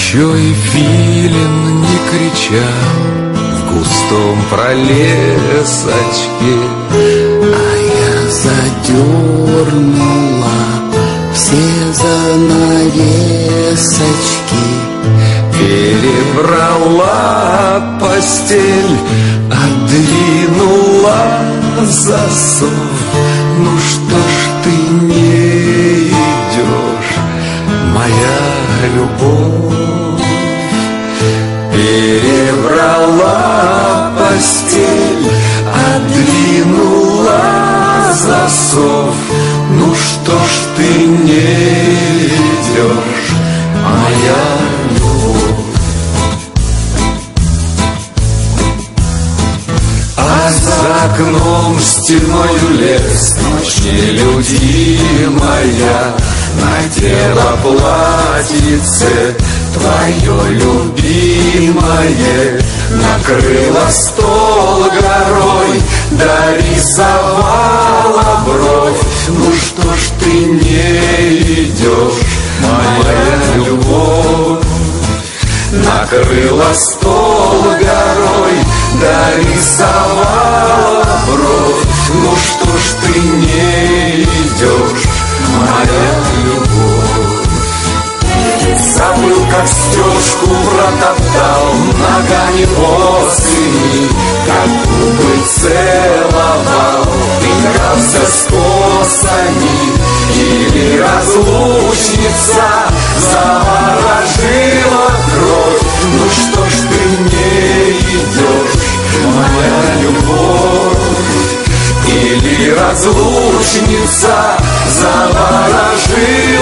Еще и филин не кричал в густом пролесочке, а я задернула все занавесочки, перебрала постель, отдвинула засов. Ну что ж ты не идешь, моя любовь? Перебрала постель, отдвинула засов. Ну что ж ты не идешь, моя любовь? А за окном стеною лес, ночь нелюдимая, надела платьице твое любимое, накрыла стол горой, дорисовала бровь. Ну что ж ты не идешь, моя любовь? Накрыла стол горой, дорисовала бровь. Ну что ж ты не идешь, моя любовь? Забыл, как стежку протоптал, ногами босыми, как губы целовал, игрался с косами. Или разлучница заворожила кровь. Ну что ж ты не идешь, моя любовь? Или разлучница заворожила